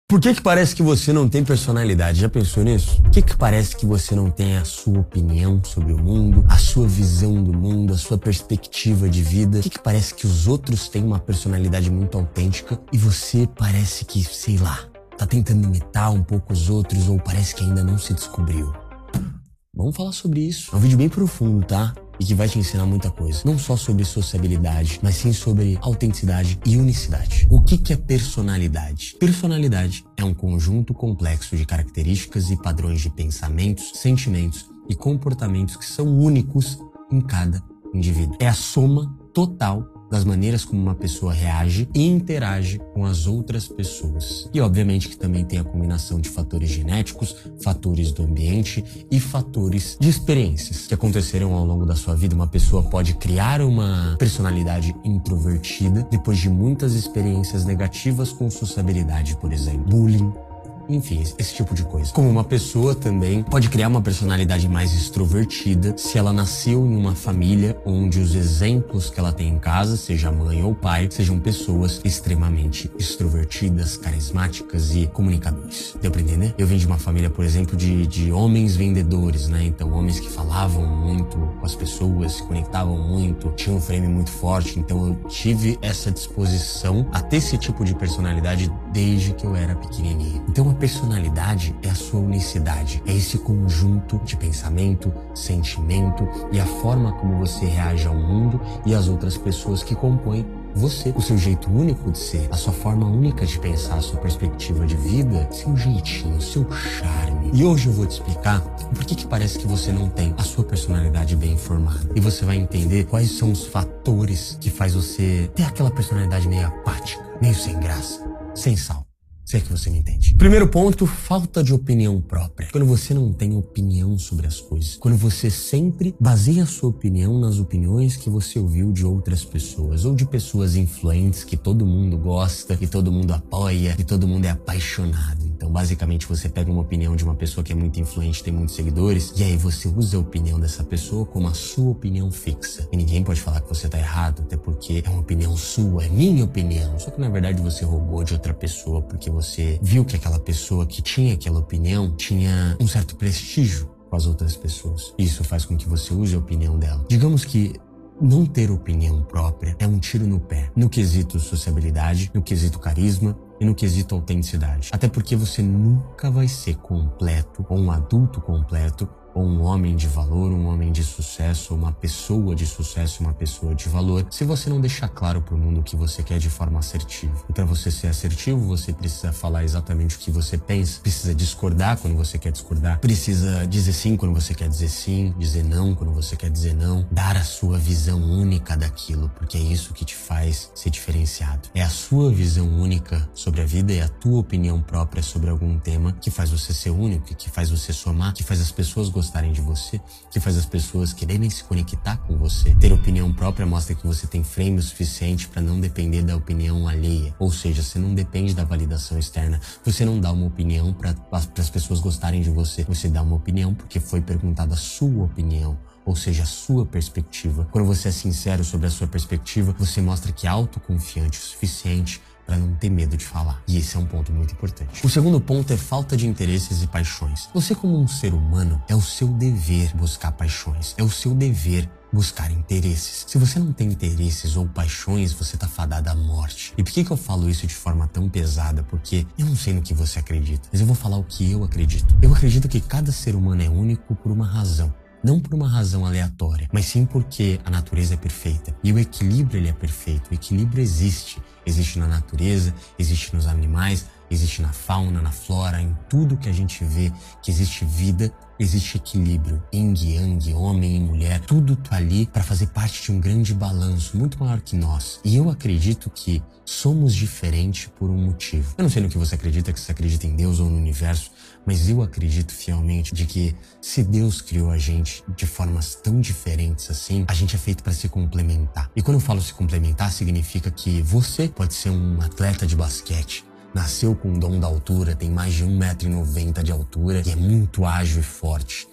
Por que parece que você não tem personalidade? Já pensou nisso? Por que parece que você não tem a sua opinião sobre o mundo, a sua visão do mundo, a sua perspectiva de vida? Por que parece que os outros têm uma personalidade muito autêntica e você parece que, sei lá, tá tentando imitar um pouco os outros ou parece que ainda não se descobriu? Vamos falar sobre isso. É um vídeo bem profundo, tá? E que vai te ensinar muita coisa. Não só sobre sociabilidade, mas sim sobre autenticidade e unicidade. O que é personalidade? Personalidade é um conjunto complexo de características e padrões de pensamentos, sentimentos e comportamentos que são únicos em cada indivíduo. É a soma total das maneiras como uma pessoa reage e interage com as outras pessoas. E obviamente que também tem a combinação de fatores genéticos, fatores do ambiente e fatores de experiências que aconteceram ao longo da sua vida. Uma pessoa pode criar uma personalidade introvertida depois de muitas experiências negativas com sociabilidade, por exemplo, bullying, enfim, esse tipo de coisa. Como uma pessoa também pode criar uma personalidade mais extrovertida se ela nasceu em uma família onde os exemplos que ela tem em casa, seja mãe ou pai, sejam pessoas extremamente extrovertidas, carismáticas e comunicadores. Deu pra entender? Eu vim de uma família, por exemplo, de homens vendedores, né? Então, homens que falavam muito com as pessoas, se conectavam muito, tinham um frame muito forte. Então, eu tive essa disposição a ter esse tipo de personalidade desde que eu era pequenininho. Então, a personalidade é a sua unicidade, é esse conjunto de pensamento, sentimento e a forma como você reage ao mundo e às outras pessoas que compõem você, o seu jeito único de ser, a sua forma única de pensar, a sua perspectiva de vida, seu jeitinho, seu charme. E hoje eu vou te explicar por que parece que você não tem a sua personalidade bem formada. E você vai entender quais são os fatores que faz você ter aquela personalidade meio apática, meio sem graça, sem sal. Se é que você me entende. Primeiro ponto, falta de opinião própria. Quando você não tem opinião sobre as coisas. Quando você sempre baseia a sua opinião nas opiniões que você ouviu de outras pessoas. Ou de pessoas influentes que todo mundo gosta, que todo mundo apoia, que todo mundo é apaixonado. Então, basicamente, você pega uma opinião de uma pessoa que é muito influente, tem muitos seguidores, e aí você usa a opinião dessa pessoa como a sua opinião fixa. E ninguém pode falar que você tá errado, até porque é uma opinião sua, é minha opinião. Só que, na verdade, você roubou de outra pessoa porque você viu que aquela pessoa que tinha aquela opinião tinha um certo prestígio com as outras pessoas. Isso faz com que você use a opinião dela. Digamos que não ter opinião própria é um tiro no pé, no quesito sociabilidade, no quesito carisma e no quesito autenticidade. Até porque você nunca vai ser completo, ou um adulto completo, ou um homem de valor, um homem de sucesso, ou uma pessoa de sucesso, uma pessoa de valor, se você não deixar claro pro mundo o que você quer de forma assertiva. E para você ser assertivo, você precisa falar exatamente o que você pensa, precisa discordar quando você quer discordar, precisa dizer sim quando você quer dizer sim, dizer não quando você quer dizer não, dar a sua visão única daquilo, porque é isso que te faz ser diferenciado. É a sua visão única sobre a vida e a tua opinião própria sobre algum tema que faz você ser único, que faz você somar, que faz as pessoas gostarem de você, que faz as pessoas quererem se conectar com você. Ter opinião própria mostra que você tem frame o suficiente para não depender da opinião alheia. Ou seja, você não depende da validação externa. Você não dá uma opinião para as pessoas gostarem de você. Você dá uma opinião porque foi perguntada a sua opinião. Ou seja, a sua perspectiva. Quando você é sincero sobre a sua perspectiva, você mostra que é autoconfiante o suficiente para não ter medo de falar. E esse é um ponto muito importante. O segundo ponto é falta de interesses e paixões. Você, como um ser humano, é o seu dever buscar paixões. É o seu dever buscar interesses. Se você não tem interesses ou paixões, você tá fadado à morte. E por que eu falo isso de forma tão pesada? Porque eu não sei no que você acredita, mas eu vou falar o que eu acredito. Eu acredito que cada ser humano é único por uma razão. Não por uma razão aleatória, mas sim porque a natureza é perfeita. E o equilíbrio, ele é perfeito. O equilíbrio existe. Existe na natureza, existe nos animais, existe na fauna, na flora, em tudo que a gente vê que existe vida, existe equilíbrio. Yin e Yang, homem e mulher, tudo tá ali para fazer parte de um grande balanço, muito maior que nós. E eu acredito que somos diferentes por um motivo. Eu não sei no que você acredita, que você acredita em Deus ou no universo, mas eu acredito fielmente de que se Deus criou a gente de formas tão diferentes assim, a gente é feito para se complementar. E quando eu falo se complementar, significa que você pode ser um atleta de basquete, nasceu com o dom da altura, tem mais de 1,90 m de altura e é muito ágil e forte.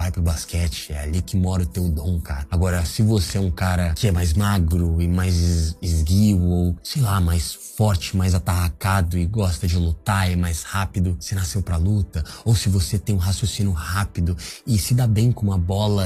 vai pro basquete, é ali que mora o teu dom, cara. Agora, se você é um cara que é mais magro e mais esguio, ou sei lá, mais forte, mais atarracado e gosta de lutar, é mais rápido, você nasceu pra luta. Ou se você tem um raciocínio rápido e se dá bem com uma bola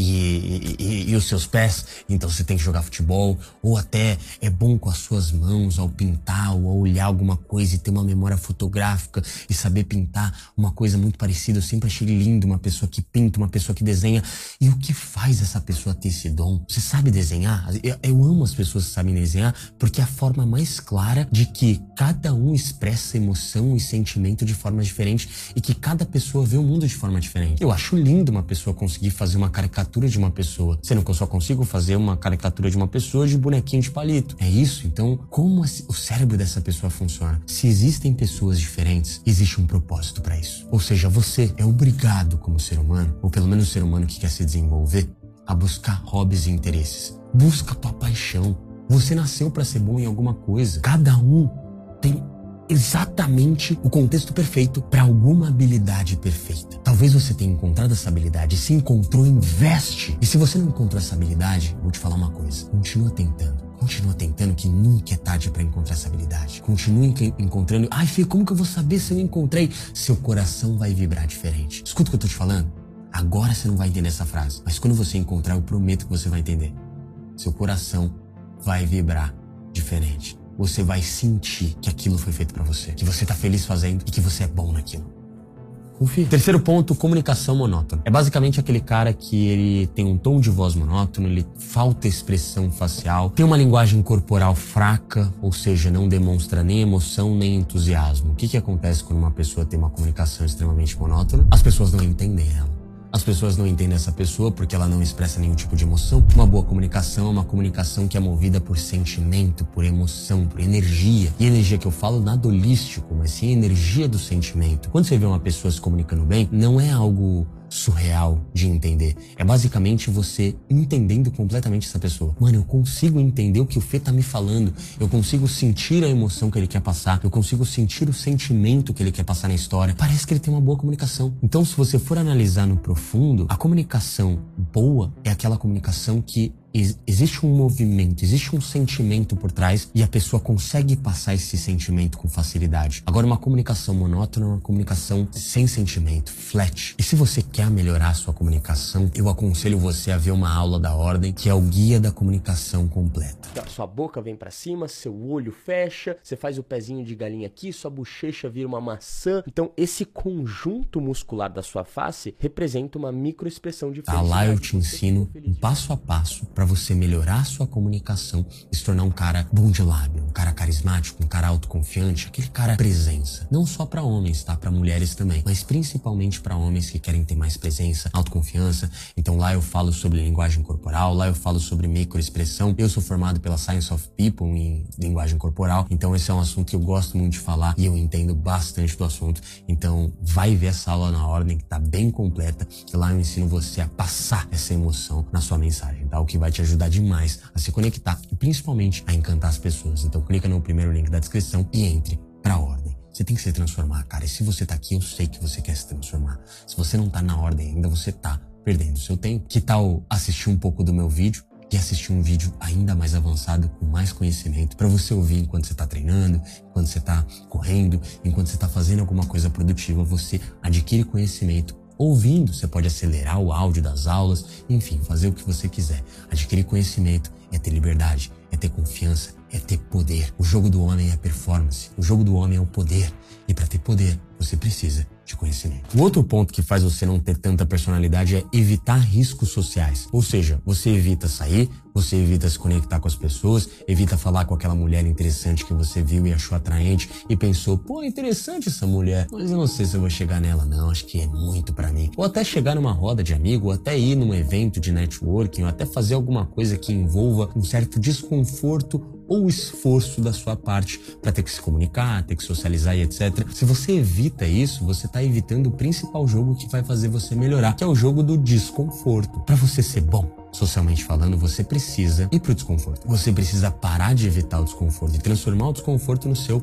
e os seus pés, então você tem que jogar futebol. Ou até é bom com as suas mãos ao pintar ou ao olhar alguma coisa e ter uma memória fotográfica e saber pintar uma coisa muito parecida. Eu sempre achei lindo uma pessoa que pinta, uma pessoa que desenha. E o que faz essa pessoa ter esse dom? Você sabe desenhar? Eu amo as pessoas que sabem desenhar, porque é a forma mais clara de que cada um expressa emoção e sentimento de forma diferente e que cada pessoa vê o mundo de forma diferente. Eu acho lindo uma pessoa conseguir fazer uma caricatura de uma pessoa, sendo que eu só consigo fazer uma caricatura de uma pessoa de bonequinho de palito. É isso? Então, como o cérebro dessa pessoa funciona? Se existem pessoas diferentes, existe um propósito para isso. Ou seja, você é obrigado como ser humano, ou pelo menos ser humano que quer se desenvolver, a buscar hobbies e interesses. Busca a tua paixão. Você nasceu para ser bom em alguma coisa. Cada um tem exatamente o contexto perfeito para alguma habilidade perfeita. Talvez você tenha encontrado essa habilidade, se encontrou, investe. E se você não encontrou essa habilidade, vou te falar uma coisa. Continua tentando, que nunca é tarde para encontrar essa habilidade. Continue encontrando. Ai, filho, como que eu vou saber se eu encontrei? Seu coração vai vibrar diferente. Escuta o que eu tô te falando. Agora você não vai entender essa frase, mas quando você encontrar, eu prometo que você vai entender. Seu coração vai vibrar diferente. Você vai sentir que aquilo foi feito pra você, que você tá feliz fazendo e que você é bom naquilo. Confia. Terceiro ponto, comunicação monótona. É basicamente aquele cara que ele tem um tom de voz monótono, ele falta expressão facial, tem uma linguagem corporal fraca, ou seja, não demonstra nem emoção nem entusiasmo. O que acontece quando uma pessoa tem uma comunicação extremamente monótona? As pessoas não entendem ela. As pessoas não entendem essa pessoa porque ela não expressa nenhum tipo de emoção. Uma boa comunicação é uma comunicação que é movida por sentimento, por emoção, por energia. E energia que eu falo nada holístico, mas sim energia do sentimento. Quando você vê uma pessoa se comunicando bem, não é algo surreal de entender. É basicamente você entendendo completamente essa pessoa. Mano, eu consigo entender o que o Fê tá me falando. Eu consigo sentir a emoção que ele quer passar. Eu consigo sentir o sentimento que ele quer passar na história. Parece que ele tem uma boa comunicação. Então, se você for analisar no profundo, a comunicação boa é aquela comunicação que existe um movimento, existe um sentimento por trás e a pessoa consegue passar esse sentimento com facilidade. Agora, uma comunicação monótona é uma comunicação sem sentimento, flat. E se você quer melhorar a sua comunicação, eu aconselho você a ver uma aula da Ordem, que é o Guia da Comunicação Completa. Sua boca vem pra cima, seu olho fecha, você faz o pezinho de galinha aqui, sua bochecha vira uma maçã. Então, esse conjunto muscular da sua face representa uma microexpressão de felicidade. Lá eu te ensino um passo a passo para você melhorar a sua comunicação e se tornar um cara bom de lábio, um cara carismático, um cara autoconfiante, aquele cara presença. Não só para homens, tá? Para mulheres também, mas principalmente para homens que querem ter mais presença, autoconfiança. Então lá eu falo sobre linguagem corporal, lá eu falo sobre microexpressão. Eu sou formado pela Science of People em linguagem corporal, então esse é um assunto que eu gosto muito de falar e eu entendo bastante do assunto. Então vai ver essa aula na Ordem, que tá bem completa, que lá eu ensino você a passar essa emoção na sua mensagem, tá? O que vai te ajudar demais a se conectar e principalmente a encantar as pessoas. Então clica no primeiro link da descrição e entre pra Ordem. Você tem que se transformar, cara. E se você tá aqui, eu sei que você quer se transformar. Se você não tá na Ordem ainda, você tá perdendo seu tempo. Que tal assistir um pouco do meu vídeo e assistir um vídeo ainda mais avançado, com mais conhecimento, para você ouvir enquanto você tá treinando, enquanto você tá correndo, enquanto você tá fazendo alguma coisa produtiva, você adquire conhecimento. Ouvindo, você pode acelerar o áudio das aulas, enfim, fazer o que você quiser. Adquirir conhecimento é ter liberdade, é ter confiança, é ter poder. O jogo do homem é performance, o jogo do homem é o poder. E para ter poder, você precisa de conhecimento. O outro ponto que faz você não ter tanta personalidade é evitar riscos sociais. Ou seja, você evita sair, você evita se conectar com as pessoas, evita falar com aquela mulher interessante que você viu e achou atraente e pensou, pô, interessante essa mulher, mas eu não sei se eu vou chegar nela não, acho que é muito pra mim. Ou até chegar numa roda de amigo, ou até ir num evento de networking, ou até fazer alguma coisa que envolva um certo desconforto ou esforço da sua parte para ter que se comunicar, ter que socializar e etc. Se você evita isso, você tá evitando o principal jogo que vai fazer você melhorar, que é o jogo do desconforto. Para você ser bom, socialmente falando, você precisa ir pro desconforto. Você precisa parar de evitar o desconforto e transformar o desconforto no seu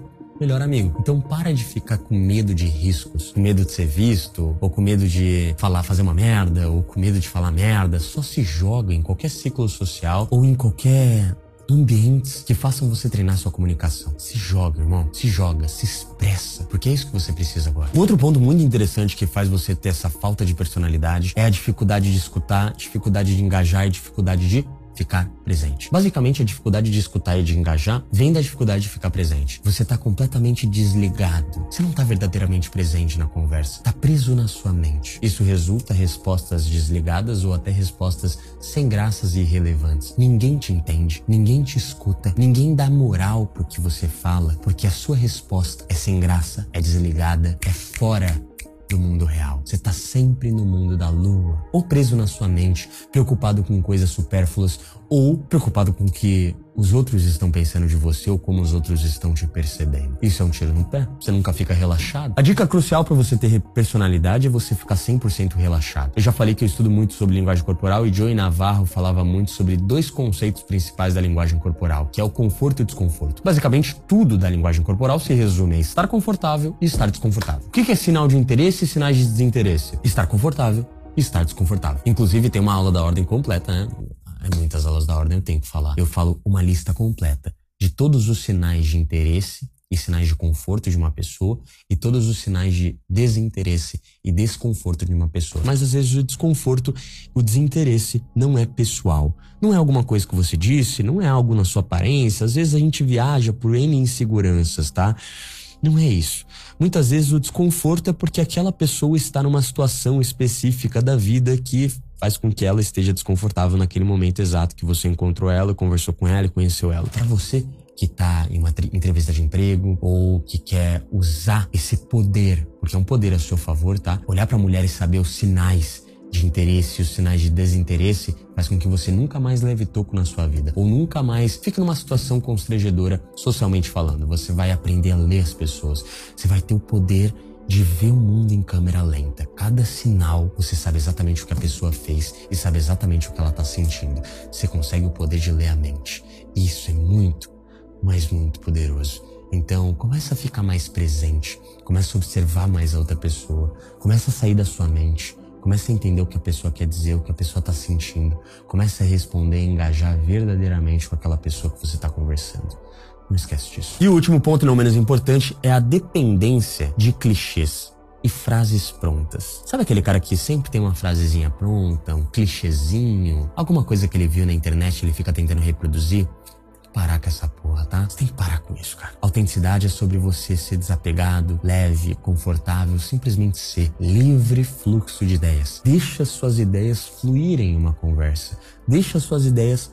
melhor amigo. Então para de ficar com medo de riscos, com medo de ser visto, ou com medo de fazer uma merda, ou com medo de falar merda. Só se joga em qualquer ciclo social ou em qualquer ambientes que façam você treinar sua comunicação. Se joga, irmão. Se joga, se expressa. Porque é isso que você precisa agora. Um outro ponto muito interessante que faz você ter essa falta de personalidade é a dificuldade de escutar, dificuldade de engajar e dificuldade de ficar presente. Basicamente, a dificuldade de escutar e de engajar vem da dificuldade de ficar presente. Você tá completamente desligado. Você não tá verdadeiramente presente na conversa. Tá preso na sua mente. Isso resulta em respostas desligadas ou até respostas sem graças e irrelevantes. Ninguém te entende, ninguém te escuta, ninguém dá moral pro que você fala, porque a sua resposta é sem graça, é desligada, é fora do mundo real. Você tá sempre no mundo da lua, ou preso na sua mente, preocupado com coisas supérfluas, ou preocupado com o que os outros estão pensando de você ou como os outros estão te percebendo. Isso é um tiro no pé. Você nunca fica relaxado. A dica crucial para você ter personalidade é você ficar 100% relaxado. Eu já falei que eu estudo muito sobre linguagem corporal e Joey Navarro falava muito sobre 2 conceitos principais da linguagem corporal, que é o conforto e o desconforto. Basicamente, tudo da linguagem corporal se resume a estar confortável e estar desconfortável. O que é sinal de interesse e sinais de desinteresse? Estar confortável e estar desconfortável. Inclusive, tem uma aula da ordem completa, né? Muitas aulas da ordem eu tenho que falar. Eu falo uma lista completa de todos os sinais de interesse e sinais de conforto de uma pessoa e todos os sinais de desinteresse e desconforto de uma pessoa. Mas às vezes o desconforto, o desinteresse não é pessoal. Não é alguma coisa que você disse, não é algo na sua aparência. Às vezes a gente viaja por N inseguranças, tá? Não é isso. Muitas vezes o desconforto é porque aquela pessoa está numa situação específica da vida que faz com que ela esteja desconfortável naquele momento exato que você encontrou ela, conversou com ela e conheceu ela. Para você que tá em uma entrevista de emprego ou que quer usar esse poder, porque é um poder a seu favor, tá? Olhar pra mulher e saber os sinais de interesse e os sinais de desinteresse faz com que você nunca mais leve toco na sua vida. Ou nunca mais fique numa situação constrangedora socialmente falando. Você vai aprender a ler as pessoas. Você vai ter o poder de ver o mundo em câmera lenta. Cada sinal, você sabe exatamente o que a pessoa fez e sabe exatamente o que ela tá sentindo. Você consegue o poder de ler a mente. Isso é muito, mas muito poderoso. Então, começa a ficar mais presente. Começa a observar mais a outra pessoa. Começa a sair da sua mente. Começa a entender o que a pessoa quer dizer, o que a pessoa tá sentindo. Começa a responder e engajar verdadeiramente com aquela pessoa que você tá conversando. Não esquece disso. E o último ponto, não menos importante, é a dependência de clichês e frases prontas. Sabe aquele cara que sempre tem uma frasezinha pronta, um clichêzinho, alguma coisa que ele viu na internet e ele fica tentando reproduzir? Parar com essa porra, tá? Você tem que parar com isso, cara. Autenticidade é sobre você ser desapegado, leve, confortável, simplesmente ser livre fluxo de ideias. Deixa suas ideias fluírem em uma conversa. Deixa suas ideias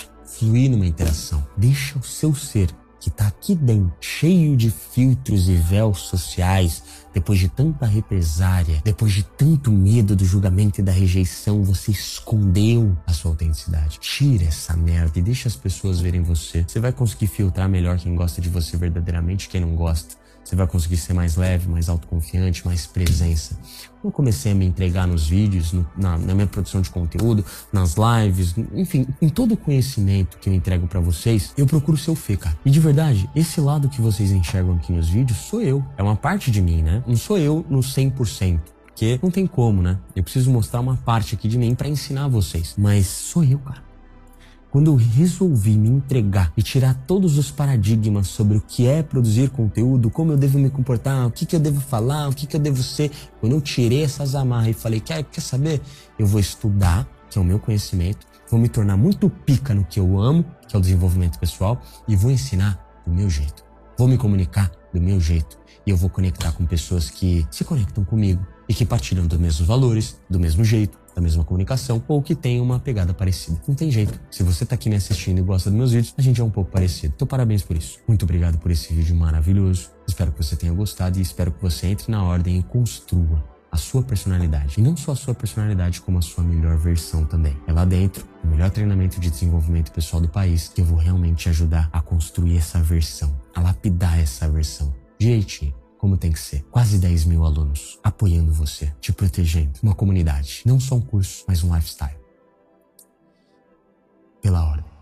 fluir numa interação. Deixa o seu ser, que tá aqui dentro, cheio de filtros e véus sociais, depois de tanta represária, depois de tanto medo do julgamento e da rejeição, você escondeu a sua autenticidade. Tira essa merda e deixa as pessoas verem você. Você vai conseguir filtrar melhor quem gosta de você verdadeiramente e quem não gosta. Você vai conseguir ser mais leve, mais autoconfiante, mais presença. Eu comecei a me entregar nos vídeos, na minha produção de conteúdo, nas lives, enfim, em todo o conhecimento que eu entrego pra vocês, eu procuro ser o Fê, cara. E de verdade, esse lado que vocês enxergam aqui nos vídeos sou eu. É uma parte de mim, né? Não sou eu no 100%. Porque não tem como, né? Eu preciso mostrar uma parte aqui de mim pra ensinar vocês. Mas sou eu, cara. Quando eu resolvi me entregar e tirar todos os paradigmas sobre o que é produzir conteúdo, como eu devo me comportar, o que eu devo falar, o que eu devo ser, quando eu tirei essas amarras e falei, quer saber? Eu vou estudar, que é o meu conhecimento, vou me tornar muito pica no que eu amo, que é o desenvolvimento pessoal, e vou ensinar do meu jeito. Vou me comunicar do meu jeito. E eu vou conectar com pessoas que se conectam comigo e que partilham dos mesmos valores, do mesmo jeito, da mesma comunicação, ou que tem uma pegada parecida. Não tem jeito. Se você tá aqui me assistindo e gosta dos meus vídeos, a gente é um pouco parecido. Então parabéns por isso. Muito obrigado por esse vídeo maravilhoso. Espero que você tenha gostado e espero que você entre na ordem e construa a sua personalidade. E não só a sua personalidade, como a sua melhor versão também. É lá dentro, o melhor treinamento de desenvolvimento pessoal do país, que eu vou realmente te ajudar a construir essa versão, a lapidar essa versão direitinho, como tem que ser. Quase 10 mil alunos apoiando você, te protegendo. Uma comunidade, não só um curso, mas um lifestyle. Pela ordem.